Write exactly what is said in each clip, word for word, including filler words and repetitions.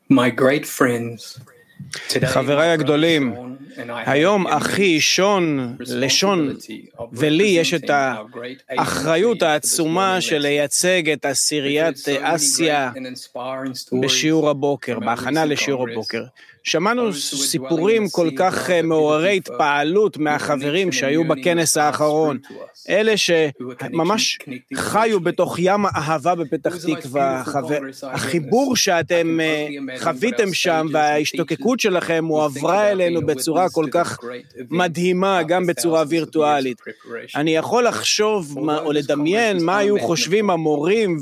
My great friends, חבריי הגדולים, היום אחי שון, לשון ולי יש את האחריות העצומה של לייצג את עשיריית אסיה בשיעור הבוקר, בהכנה לשיעור הבוקר. שמענו סיפורים כל כך מעוררי התפעלות מהחברים שהיו בכנס האחרון, אלה שממש חיו בתוך ים האהבה בפתח תקווה. החיבור שאתם חוויתם שם וההשתוקקות שלכם הועברה אלינו בצורה כל כך מדהימה, גם בצורה וירטואלית. אני יכול לחשוב או לדמיין מה היו חושבים המורים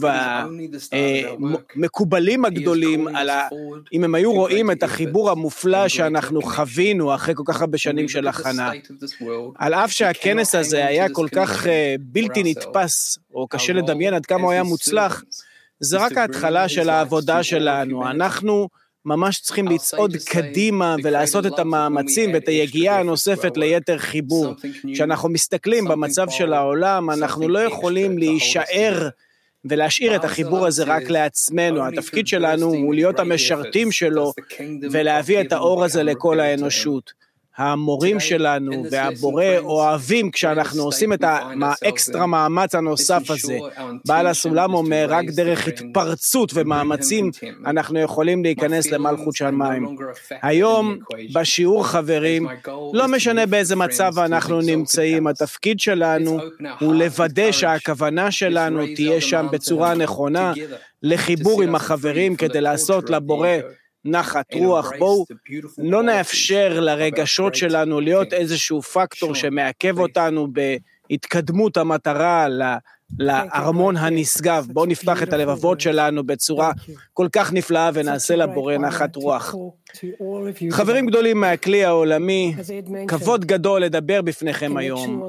והמקובלים הגדולים, אם הם היו רואים את החיבור המופלא שאנחנו חווינו אחרי כל כך הרבה שנים של הכנה. על אף שהכנס הזה היה כל כך בלתי נתפס, או קשה לדמיין עד כמה הוא היה מוצלח, זה רק ההתחלה של העבודה שלנו. אנחנו ממש צריכים לצעוד קדימה ולעשות את המאמצים ואת היגיעה הנוספת ליתר חיבור. כשאנחנו מסתכלים במצב של העולם, אנחנו לא יכולים להישאר ולהשאיר את החיבור הזה רק לעצמנו. התפקיד שלנו הוא להיות המשרתים שלו ולהביא את האור הזה לכל האנושות. המורים שלנו והבורא אוהבים כשאנחנו עושים את האקסטרה מאמץ הנוסף הזה. בעל הסולם אומר, רק דרך התפרצות ומאמצים אנחנו יכולים להיכנס למלכות שמיים. היום בשיעור חברים, לא משנה באיזה מצב אנחנו נמצאים, התפקיד שלנו הוא לוודא שהכוונה שלנו תהיה שם בצורה נכונה, לחיבור עם החברים כדי לעשות לבורא נחת רוח. בואו לא נאפשר לרגשות שלנו להיות איזשהו פקטור שמעכב אותנו בהתקדמות המטרה לארמון הנשגב. בואו נפתח את הלבבות שלנו בצורה כל כך נפלאה ונעשה לבורא נחת רוח. חברים גדולים מהכלי העולמי, כבוד גדול לדבר בפניכם היום.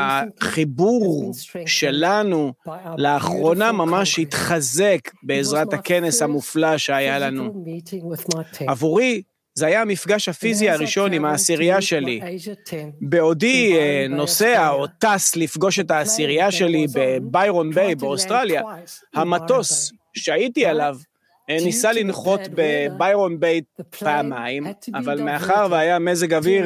החיבור שלנו לאחרונה ממש התחזק בעזרת הכנס המופלא שהיה לנו. עבורי זה היה המפגש הפיזי הראשון עם העשירייה שלי. בעודי נוסע או טס לפגוש את העשירייה שלי בביירון ביי באוסטרליה, המטוס שהייתי עליו ניסה לנחות בביירון ביי פעמיים, אבל מאחר והיה מזג אוויר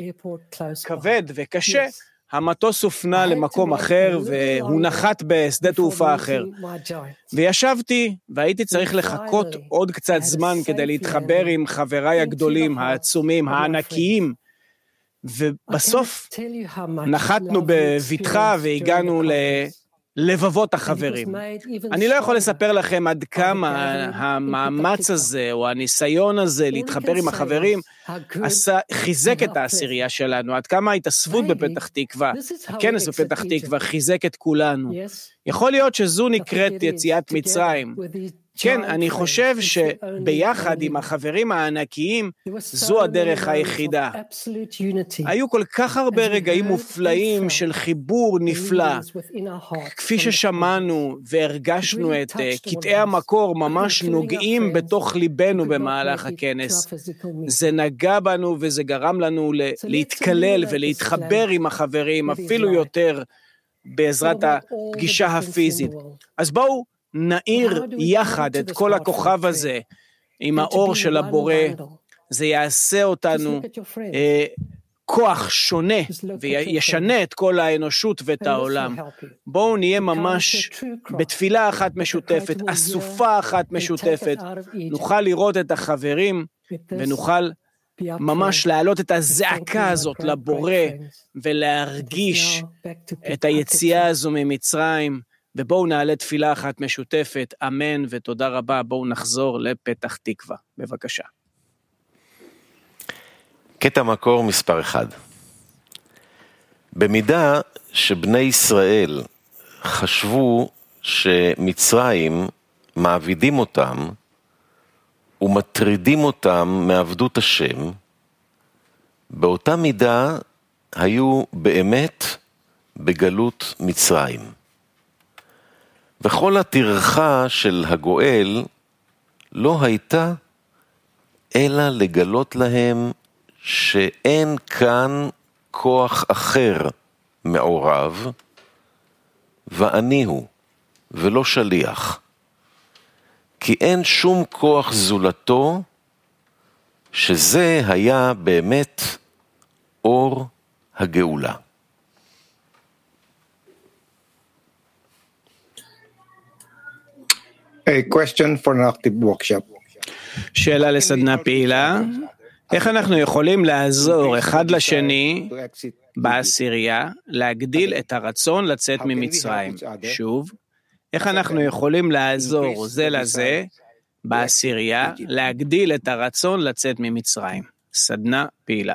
כבד וקשה, המטוס הופנה למקום אחר והוא נחת בשדה תעופה אחר. וישבתי והייתי צריך לחכות עוד קצת זמן כדי להתחבר עם חבריי הגדולים, העצומים, הענקיים, ובסוף נחתנו בביטחה והגענו ללבבות החברים. אני לא יכול לספר לכם עד כמה המאמץ הזה או הניסיון הזה להתחבר עם החברים עשה, חיזק את העשירייה שלנו, עד כמה ההתאספות בפתח תקווה, הכנס בפתח תקווה חיזק את כולנו. יכול להיות שזו נקראת יציאת מצרים. כן, אני חושב שביחד עם החברים הענקיים, זו הדרך היחידה. היו כל כך הרבה רגעים מופלאים של חיבור נפלא, כפי ששמענו והרגשנו את קטעי המקור ממש נוגעים בתוך ליבנו במהלך הכנס. זה נגע בנו וזה גרם לנו להתקלל ולהתחבר עם החברים, אפילו יותר בעזרת הפגישה הפיזית. אז בואו, נאיר יחד את כל הכוכב הזה עם האור של הבורא. זה יעשה אותנו אה, כוח שונה וישנה את כל האנושות ואת העולם. בואו נהיה ממש בתפילה אחת משותפת, אסופה אחת משותפת, נוכל לראות את החברים ונוכל ממש להעלות את הזעקה הזאת לבורא ולהרגיש את היציאה הזו ממצרים. ובואו נעלה תפילה אחת משותפת, אמן ותודה רבה. בואו נחזור לפתח תקווה, בבקשה. קטע מקור מספר אחד. במידה שבני ישראל חשבו שמצרים מעבידים אותם ומטרידים אותם מעבדות השם, באותה מידה היו באמת בגלות מצרים. וכל הטרחה של הגואל לא הייתה אלא לגלות להם שאין כאן כוח אחר מעורב, ואני הוא, ולא שליח. כי אין שום כוח זולתו שזה היה באמת אור הגאולה. A question for an active workshop. שאלה לסדנה פעילה, איך אנחנו יכולים לעזור אחד לשני בעשירייה, להגדיל את הרצון לצאת ממצרים? שוב, איך אנחנו יכולים לעזור זה לזה בעשירייה, להגדיל את הרצון לצאת ממצרים? סדנה פעילה.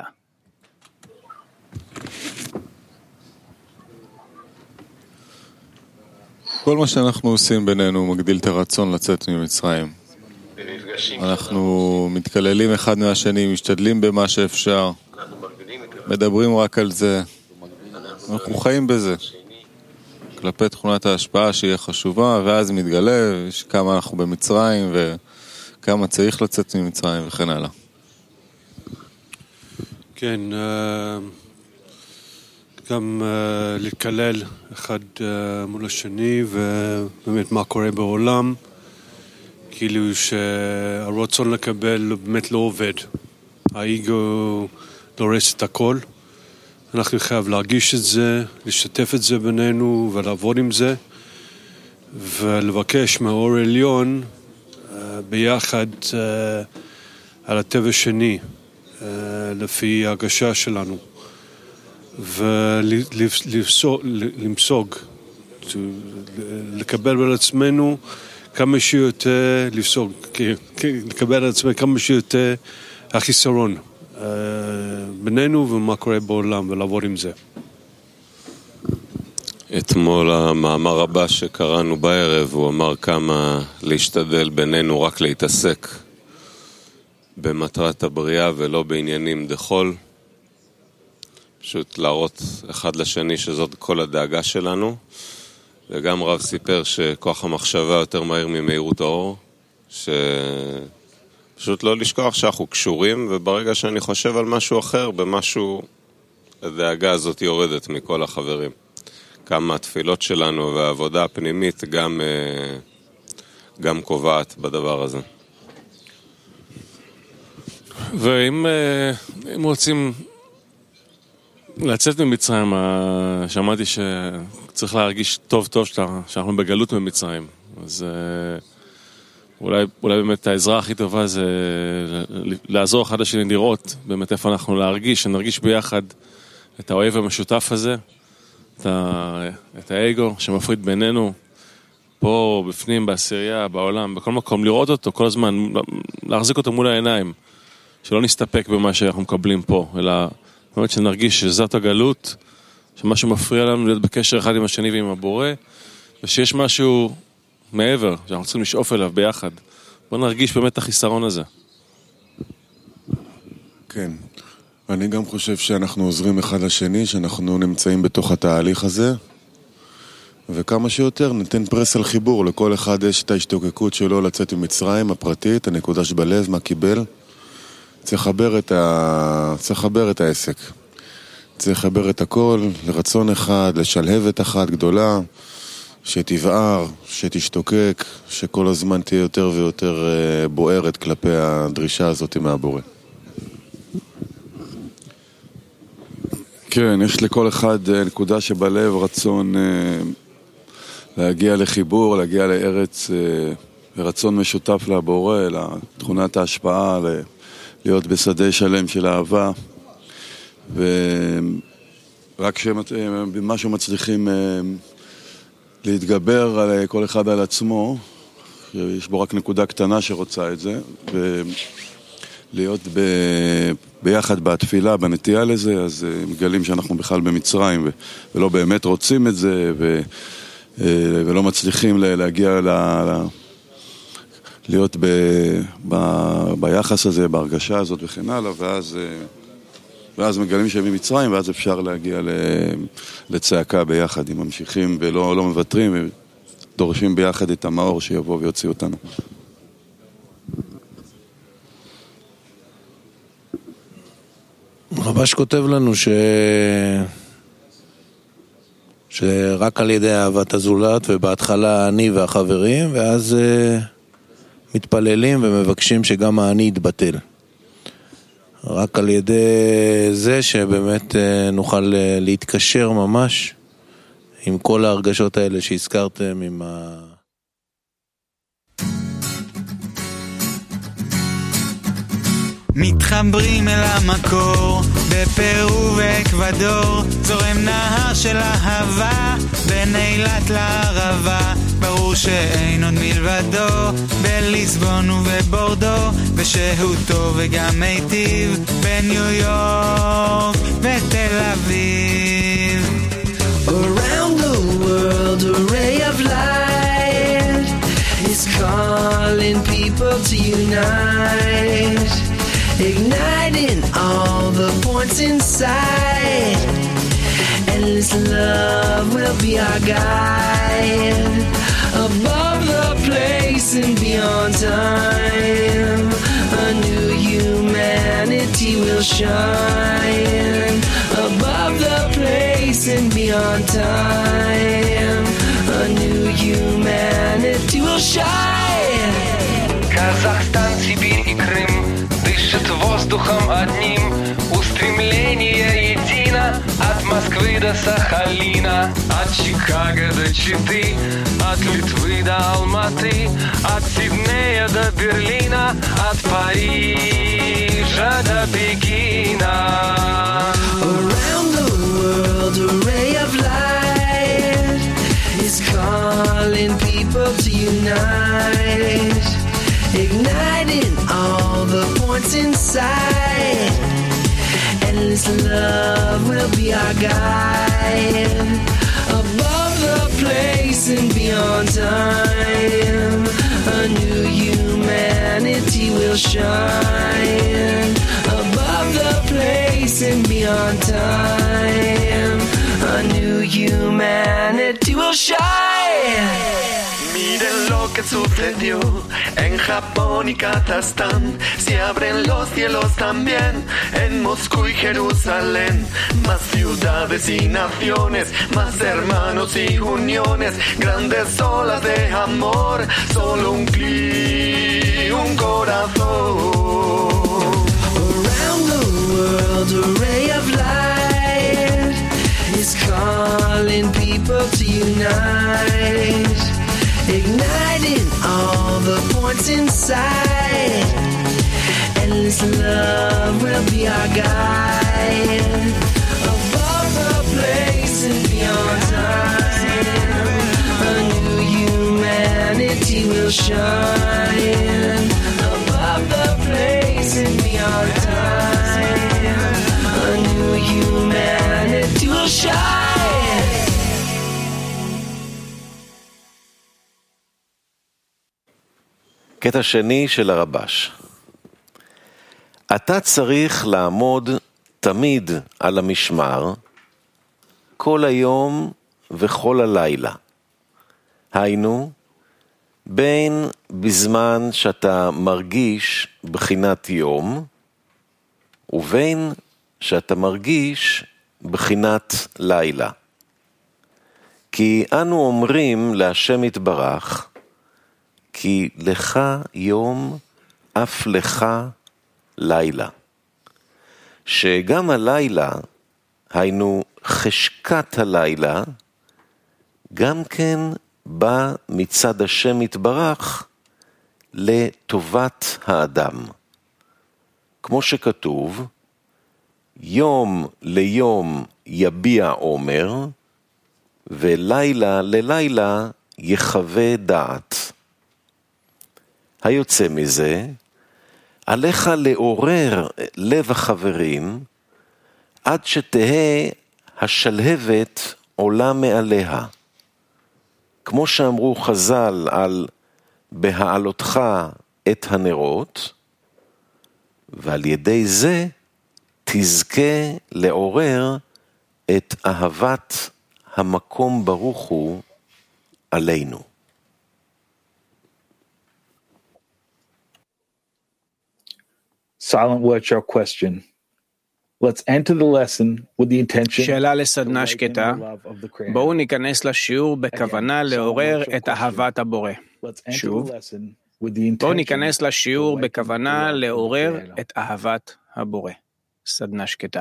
כל מה שאנחנו עושים בינינו מגדיל את הרצון לצאת ממצרים. אנחנו מתקללים אחד מהשני, משתדלים במה שאפשר, מדברים רק על זה, אנחנו חיים בזה, כלפי תכונת ההשפעה שהיא חשובה, ואז מתגלה כמה אנחנו במצרים וכמה צריך לצאת ממצרים וכן הלאה. כן, גם להתקלל אחד מול השני, ובאמת מה קורה בעולם, כאילו שהרצון לקבל באמת לא עובד. האיגו דורס את הכל. אנחנו חייב להרגיש את זה, לשתף את זה בינינו ולעבוד עם זה, ולבקש מהאור העליון ביחד על הטבע שני, לפי ההרגשה שלנו. ולמסוג, לקבל על עצמנו כמה שיותר, לפסוג, לקבל על עצמנו כמה שיותר החיסרון בינינו ומה קורה בעולם, ולעבוד עם זה. אתמול המאמר הבא שקראנו בערב, הוא אמר כמה להשתדל בינינו רק להתעסק במטרת הבריאה ולא בעניינים דחול. פשוט להראות אחד לשני שזאת כל הדאגה שלנו. וגם רב סיפר שכוח המחשבה יותר מהיר ממהירות האור, שפשוט לא לשכוח שאנחנו קשורים, וברגע שאני חושב על משהו אחר, במשהו, הדאגה הזאת יורדת מכל החברים. כמה התפילות שלנו והעבודה הפנימית גם, גם קובעת בדבר הזה. ואם אם רוצים לצאת ממצרים, שמעתי שצריך להרגיש טוב טוב שאנחנו בגלות ממצרים. אז אולי, אולי באמת העזרה הכי טובה זה לעזור אחד לשני לראות באמת איפה אנחנו להרגיש, שנרגיש ביחד את האוהב המשותף הזה, את, ה, את האגו שמפריד בינינו, פה, בפנים, בעשירייה, בעולם, בכל מקום, לראות אותו כל הזמן, להחזיק אותו מול העיניים, שלא נסתפק במה שאנחנו מקבלים פה, אלא באמת שנרגיש שזאת הגלות, שמשהו מפריע לנו להיות בקשר אחד עם השני ועם הבורא, ושיש משהו מעבר, שאנחנו צריכים לשאוף אליו ביחד. בואו נרגיש באמת את החיסרון הזה. כן, אני גם חושב שאנחנו עוזרים אחד לשני, שאנחנו נמצאים בתוך התהליך הזה, וכמה שיותר ניתן פרס על חיבור, לכל אחד יש את ההשתוקקות שלו לצאת ממצרים, הפרטית, הנקודה שבלב, מה קיבל. צריך לחבר את ה... צריך לחבר את העסק. צריך לחבר את הכל לרצון אחד, לשלהבת אחת גדולה, שתבער, שתשתוקק, שכל הזמן תהיה יותר ויותר בוערת כלפי הדרישה הזאת מהבורא. כן, יש לכל אחד נקודה שבלב רצון להגיע לחיבור, להגיע לארץ, רצון משותף לבורא, לתכונת ההשפעה, להיות בשדה שלם של אהבה, ורק שמשהו מצליחים להתגבר על כל אחד על עצמו, יש בו רק נקודה קטנה שרוצה את זה, ולהיות ב... ביחד בתפילה, בנטייה לזה, אז מגלים שאנחנו בכלל במצרים, ולא באמת רוצים את זה, ו... ולא מצליחים להגיע ל... להיות ב... ב... ביחס הזה, בהרגשה הזאת וכן הלאה, ואז, ואז מגלים שהם ממצרים, ואז אפשר להגיע ל... לצעקה ביחד, אם ממשיכים ולא לא מבטרים, ודורשים ביחד את המאור שיבוא ויוציא אותנו. רבש כותב לנו ש... שרק על ידי אהבת הזולת, ובהתחלה אני והחברים, ואז uh, מתפללים ומבקשים שגם האני יתבטל. רק על ידי זה שבאמת נוכל להתקשר ממש עם כל ההרגשות האלה שהזכרתם, עם ה... מתחברים אל המקור, בפרו ואקוודור, זורם נהר של אהבה, בין אילת לערבה, ברור שאין עוד מלבדו, בליסבון ובבורדו, ושהותו וגם מיטיב, בניו יורק ותל אביב. Around the world a ray of light is calling people to unite, igniting all the points inside. Endless love will be our guide, above the place and beyond time. A new humanity will shine, above the place and beyond time. A new humanity will shine. Казахстан, Сибирь и Крым дышит воздухом одним, устремление едино от Москвы до Сахалина, от Чикаго до Читы, от Литвы до Алматы, от Сиднея до Берлина, от Парижа до Пекина. Around the world a ray of light is calling people to unite, igniting all the points inside. Endless love will be our guide, above the place and beyond time. A new humanity will shine, above the place and beyond time. A new humanity will shine. Miren lo que sucedió en Japón y Kazajstán, se abren los cielos también en Moscú y Jerusalén. Más ciudades y naciones, más hermanos y uniones, grandes olas de amor, solo un clic, un corazón. Around the world a ray of light is calling people to unite, igniting all the points inside. Endless love will be our guide, above the place and beyond time. A new humanity will shine, above the place and beyond time. A new humanity will shine. קטע שני של הרבש. אתה צריך לעמוד תמיד על המשמר, כל היום וכל הלילה. היינו, בין בזמן שאתה מרגיש בחינת יום, ובין שאתה מרגיש בחינת לילה. כי אנו אומרים להשם יתברך, כי לך יום, אף לך לילה. שגם הלילה, היינו חשקת הלילה, גם כן בא מצד השם יתברך לטובת האדם. כמו שכתוב, יום ליום יביע עומר, ולילה ללילה יחווה דעת. היוצא מזה, עליך לעורר לב החברים, עד שתהה השלהבת עולה מעליה. כמו שאמרו חז"ל על בהעלותך את הנרות, ועל ידי זה תזכה לעורר את אהבת המקום ברוך הוא עלינו. Silent workshop question. Let's enter the lesson with the intention. שאלה לסדנה שקטה. בואו ניכנס לשיעור בכוונה לעורר את אהבת הבורא. שוב. בואו ניכנס לשיעור בכוונה לעורר את אהבת הבורא. סדנה שקטה.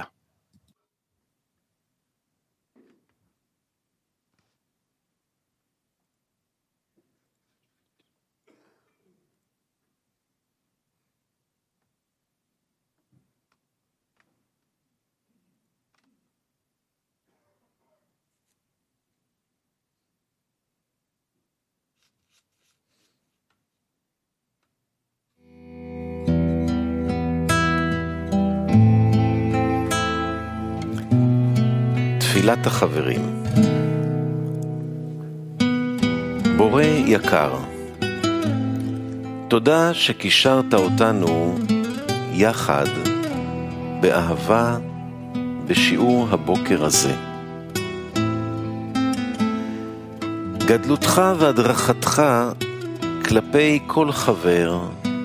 תפילת החברים. בורא יקר, תודה שקישרת אותנו יחד באהבה בשיעור הבוקר הזה. גדלותך והדרכתך כלפי כל חבר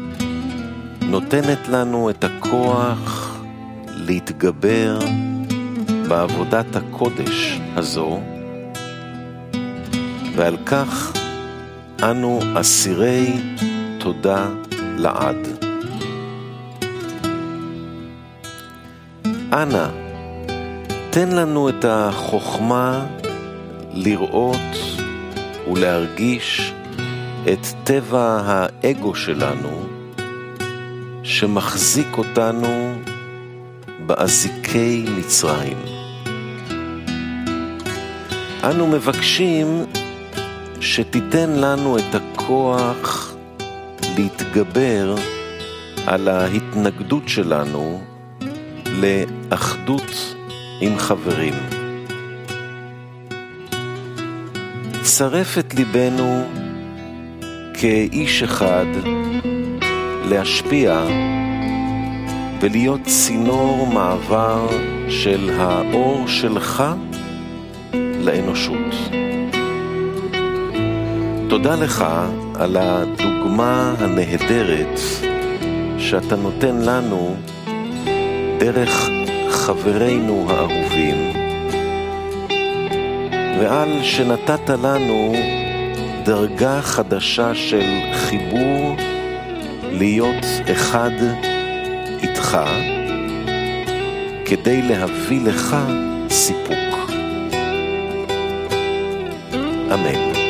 נותנת לנו את הכוח להתגבר בעבודת הקודש הזו, ועל כך אנו אסירי תודה לעד. אנא, תן לנו את החוכמה לראות ולהרגיש את טבע האגו שלנו שמחזיק אותנו באזיקי מצרים. אנו מבקשים שתיתן לנו את הכוח להתגבר על ההתנגדות שלנו לאחדות עם חברים. צרף את ליבנו כאיש אחד להשפיע ולהיות צינור מעבר של האור שלך לאנושות. תודה לך על הדוגמה הנהדרת שאתה נותן לנו דרך חברינו האהובים, ועל שנתת לנו דרגה חדשה של חיבור להיות אחד איתך כדי להביא לך סיפוק. אמן.